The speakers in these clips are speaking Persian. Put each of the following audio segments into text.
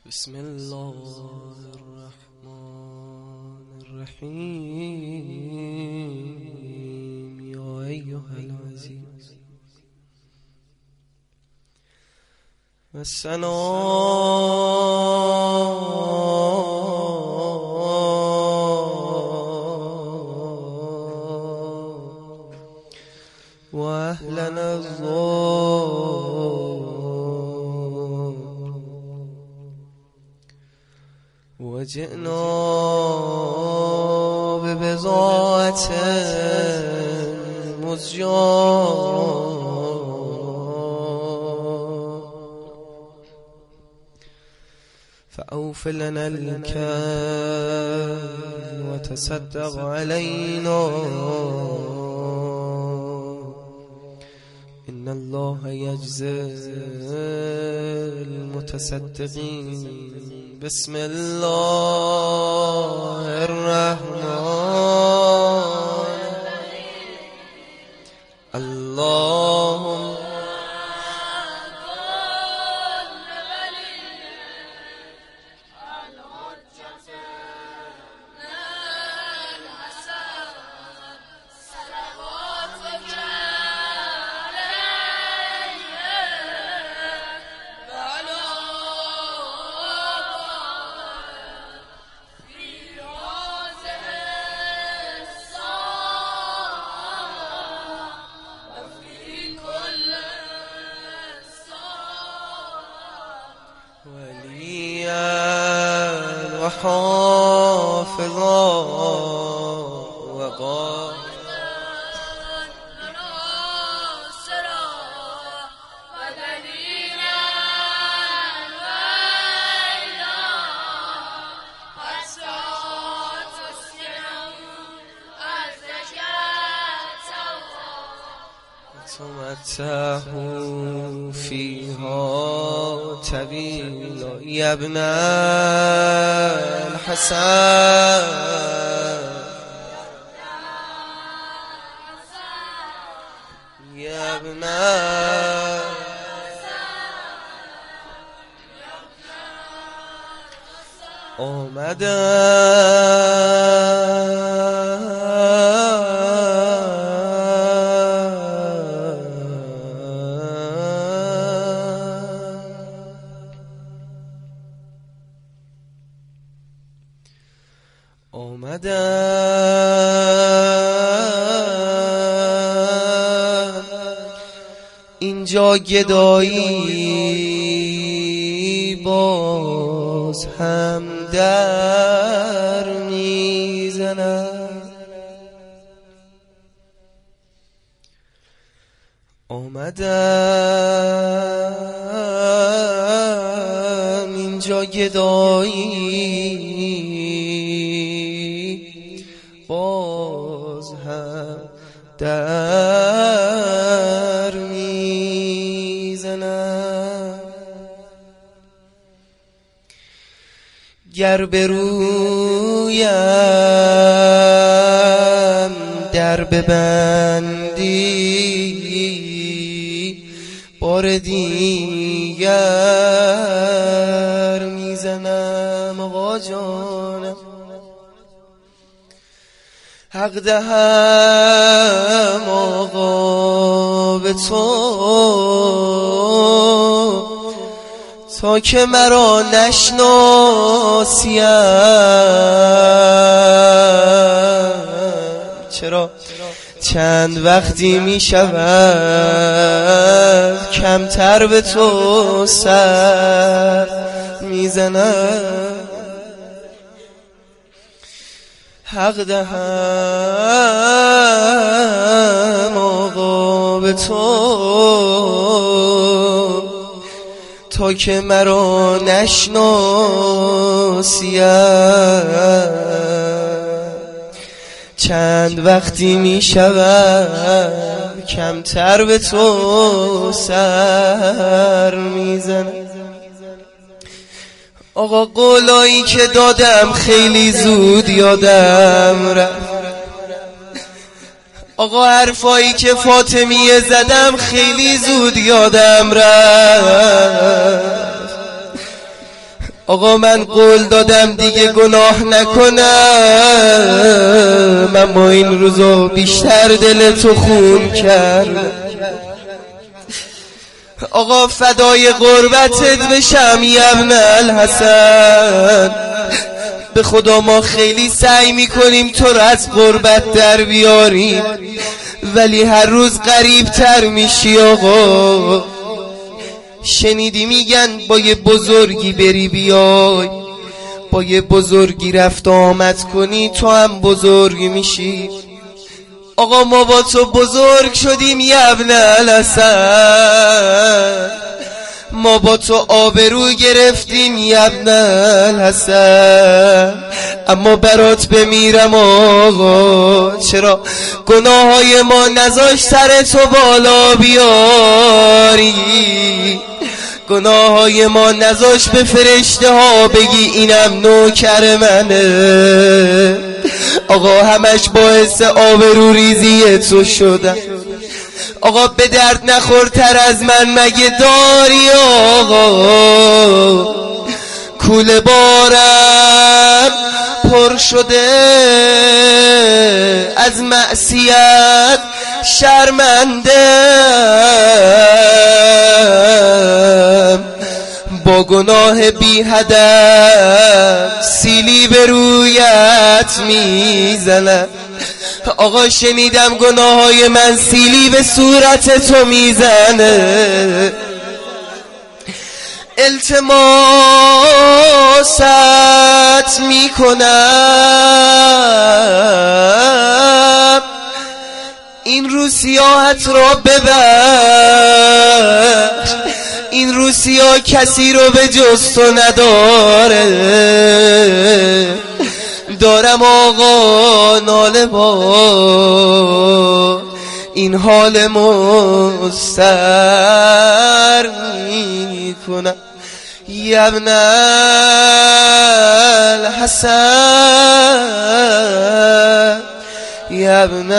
بسم الله الرحمن الرحيم يا أيها العزيز وأهلنا الظلم وجئنا ببضاعة مزجاة فأوف لنا الكيل وتصدق علينا إن الله يجزي المتصدقين بسم الله الرحمن اللهم وحافظا وقائدا تمتعه فيها طويل يا ابن الحسن يا ابن آمدم اینجا گدایی باز هم در میزنم آمدم اینجا گدایی باز هم در میزنم گر برویم در ببندی بار دیگر میزنم آقا جانم حق دهم آقا به تو تا که مرا نشناسیم چرا چند وقتی می شود کمتر به تو سر میزنم حق دهم آقا به تو تا که مرا نشناسیم چند وقتی می شود کمتر به تو سر میزنم آقا قولایی که دادم خیلی زود یادم رفت آقا حرفایی که فاطمیه زدم خیلی زود یادم رفت آقا من قول دادم دیگه گناه نکنم، اما این روزا بیشتر دل تو خون کرد. آقا فدای قربتت بشم ابن الحسن، به خدا ما خیلی سعی میکنیم تو رو از غربت در بیاریم، ولی هر روز غریب تر میشی. آقا شنیدی میگن با یه بزرگی بری بیای، با یه بزرگی رفت آمد کنی تو هم بزرگ میشی. آقا ما با تو بزرگ شدیم ابن الحسن، ما با تو آبرو گرفتیم ابن الحسن، اما برات بمیرم آقا. چرا گناههای ما نذاش سر تو بالا بیاری؟ گناههای ما نذاش به فرشته ها بگی اینم نوکر منه. آقا همش باعث آبرو ریزی تو شدم. آقا به درد نخورتر از من مگه داری؟ آقا کوله بارم پر شده از معصیت، شرمندم با گناه بی هدف، سیلی به رویت میزنم. آقا شنیدم گناههای من سیلی به صورت تو میزنه، التماست میکنم این رو سیاحت را ببخش، این رو سیاه کسی رو به جز تو نداره. دارم آقا ناله با این حال مستر میکنم ابن الحسن، ابن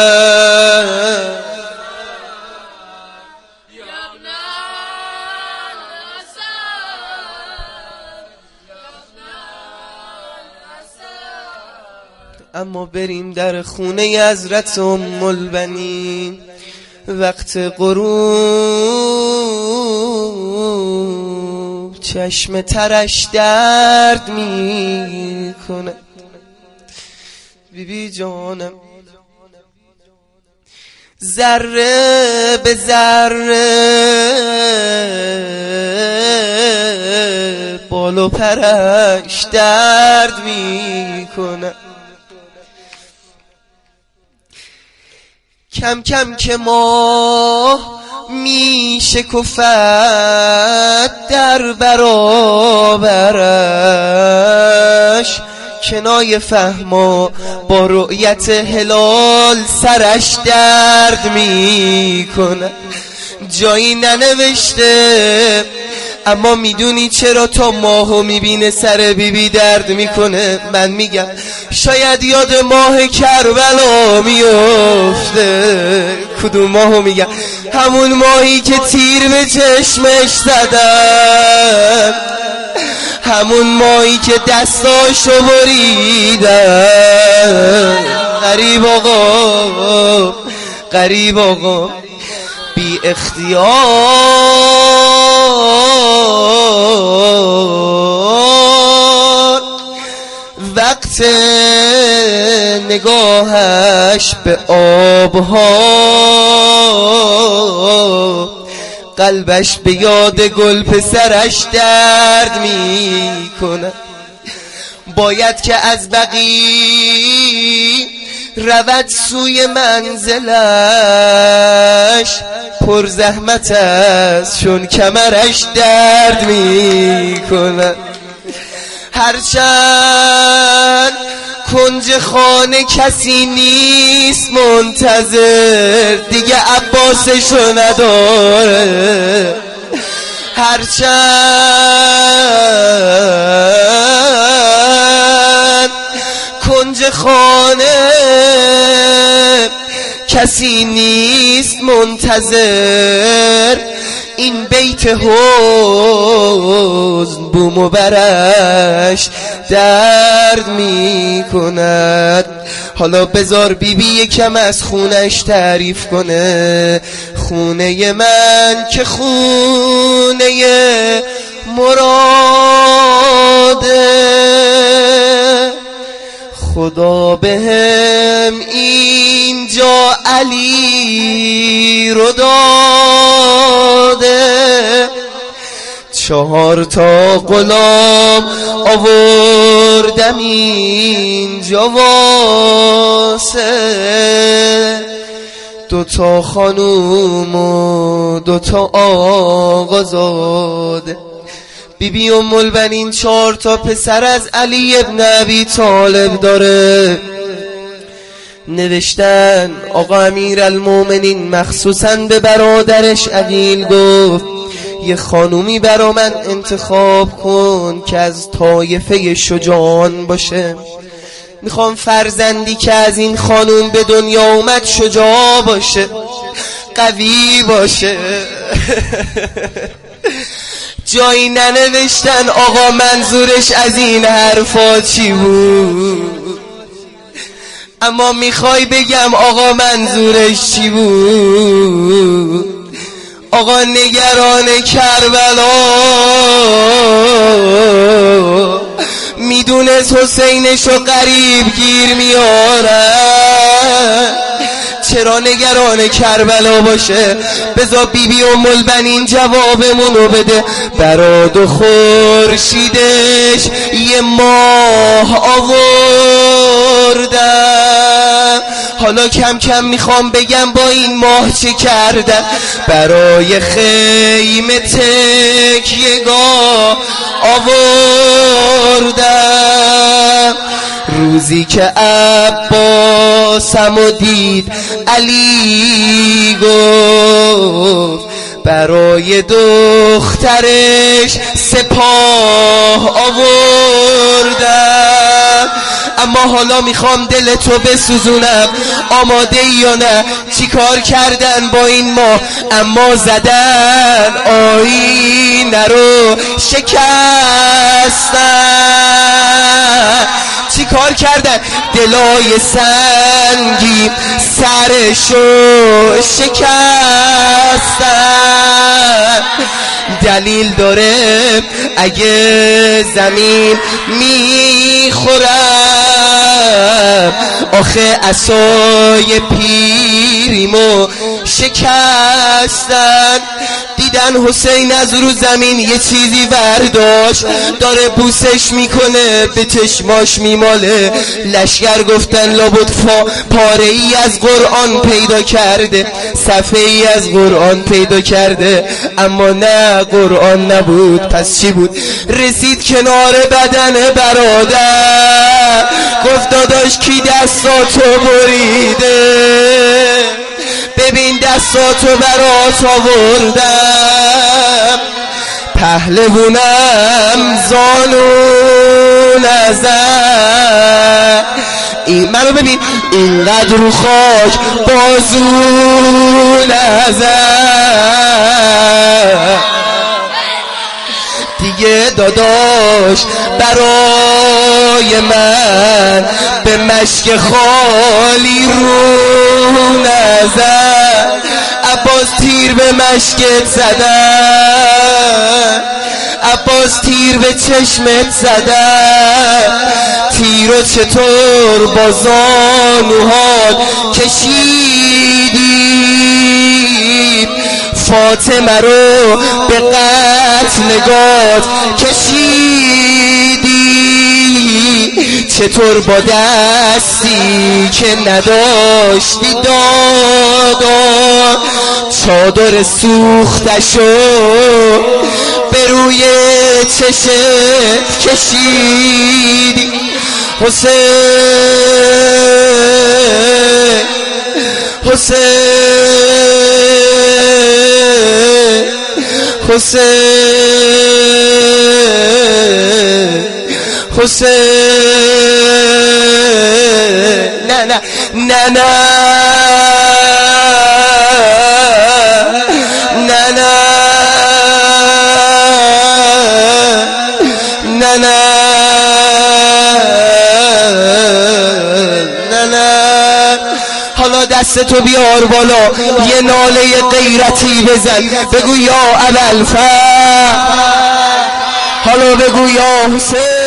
اما بریم در خونه حضرت ام البنین. وقت غروب چشم ترش درد میکنه. بیبی جانم ذره به ذره بال و پرش درد میکنه. کم کم که ماه میشه کفت در برابرش، کنای فهما با رؤیت هلال سرش درد میکنه. جایی ننوشته اما میدونی چرا تا ماهو میبینه سر بیبی درد میکنه؟ من میگم شاید یاد ماه کربلا میفته. کدوم ماهو میگم؟ همون ماهی که تیر به چشمش زدم، همون ماهی که دستاشو بریدم. غریب آقا، غریب آقا بی اختیار وقت نگاهش به آبها، قلبش به یاد گل پسرش درد میکنه. باید که از بقی رود سوی منزلش، پر زحمت است چون کمرش درد میکنه. هرچند کنج خانه کسی نیست منتظر، دیگه عباسشو نداره. هرچند کنج خانه کسی نیست منتظر، این بیت بنت حزن بوم و برش درد می کند. حالا بذار بیبی یکم از خونش تعریف کنه. خونه من که خونه مراده، خدا بهم اینجا علی رو داده. 4 تا غلام آوردم اینجا واسه، 2 تا خانوم و 2 تا آقازاده. بیبی ام البنین 4 تا پسر از علی ابن ابی طالب داره. نوشتن آقا امیرالمومنین مخصوصاً به برادرش عقیل گفت یه خانومی برا من انتخاب کن که از طایفه شجاعان باشه. میخوام فرزندی که از این خانوم به دنیا اومد شجاع باشه، قوی باشه. جایی ننوشتن آقا منظورش از این حرفا چی بود، اما میخوای بگم آقا منظورش چی بود. آقا نگران کربلا میدونست حسینشو قریب گیر میارن، چرا نگران کربلا باشه؟ بذار بیبی ام البنین جوابمونو بده. براد و خورشیدش یه ماه آوردم، حالا کم کم میخوام بگم با این ماه چه کردم. برای خیمه تکیه‌گاه آوردم، روزی که عباسمو دید علی گفت برای دخترش سپاه آوردم. اما حالا میخوام دل تو بسوزونم، آماده ای یا نه؟ چی کار کردن با این ماه؟ اما زدن آینه رو شکستن. چی کار کردن؟ دلای سنگی سرشو شکستن. دلیل داره اگه زمین میخورم، آخه عصای پیریمو شکستن. دیدن حسین از رو زمین یه چیزی برداشت، داره بوسش میکنه، به چشماش میماله. لشگر گفتن لابد پاره ای از قرآن پیدا کرده، صفحه ای از قرآن پیدا کرده. اما نه، قرآن نبود. پس چی بود؟ رسید کنار بدن برادر، گفت داداش کی دستاتو بریده؟ ببین دستاتو برات آوردم. پهلوونم زانو نزد، این منو ببین اینقدر رو خاک بازو نزد. دیگه داداش برای من به مشک خالی رو نزد. عباس تیر به مشکت زدن، عباس تیر به چشمت زدن. تیرو چطور با زانوهات کشیدی؟ فاطمه رو به قتلگاه کشیدی. چطور با دستی که نداشتی دادا چادر سوختشو به روی چشت کشیدی؟ حسین حسین حسین حسین نه نه نه نه نه نه. 4 تا غلام آوردم اینجا واسه، 2 تا خانوم و 2 تا آقازاده. 4 تا غلام آوردم اینجا واسه، 2 تا آقازاده. بیبی ام البنین 4 تا پسر از علی ابن ابی طالب داره. نوشتن آقا امیرالمومنین مخصوصاً به برادرش عقیل گفت یه خانومی برا من انتخاب کن که از طایفه شجاعان باشه. میخوام فرزندی که از این خانوم به دنیا اومد شجاع باشه، قوی باشه. نه نه نه نه نه نه. حالا دستتو بیار بالا یه ناله غیرتی بزن، بگو یا ابوالفضل، حالا بگو یا حسین.